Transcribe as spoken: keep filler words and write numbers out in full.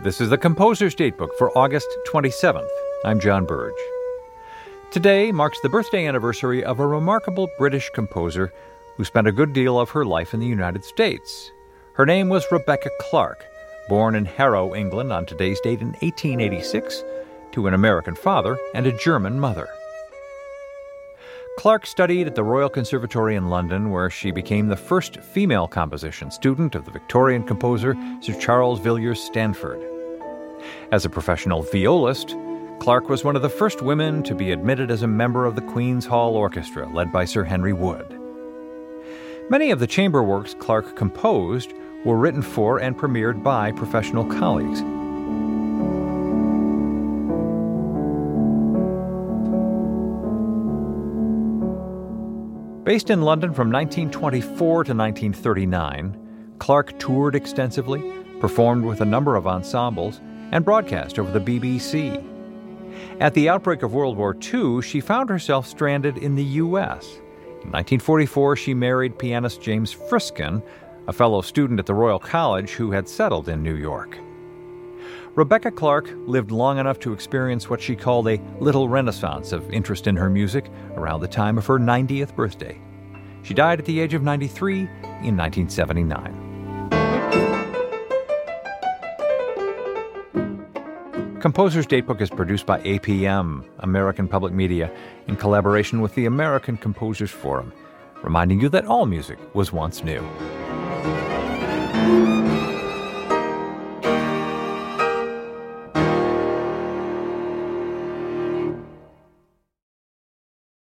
This is the Composer's Datebook for August twenty-seventh. I'm John Burge. Today marks the birthday anniversary of a remarkable British composer who spent a good deal of her life in the United States. Her name was Rebecca Clarke, born in Harrow, England on today's date in eighteen eighty-six, to an American father and a German mother. Clarke studied at the Royal Conservatory in London, where she became the first female composition student of the Victorian composer Sir Charles Villiers Stanford. As a professional violist, Clarke was one of the first women to be admitted as a member of the Queen's Hall Orchestra, led by Sir Henry Wood. Many of the chamber works Clarke composed were written for and premiered by professional colleagues. Based in London from nineteen twenty-four to nineteen thirty-nine, Clarke toured extensively, performed with a number of ensembles, and broadcast over the B B C. At the outbreak of World War Two, she found herself stranded in the U S. In nineteen forty-four, she married pianist James Friskin, a fellow student at the Royal College who had settled in New York. Rebecca Clarke lived long enough to experience what she called a little renaissance of interest in her music around the time of her ninetieth birthday. She died at the age of ninety-three in nineteen seventy-nine. Composer's Datebook is produced by A P M, American Public Media, in collaboration with the American Composers Forum, reminding you that all music was once new.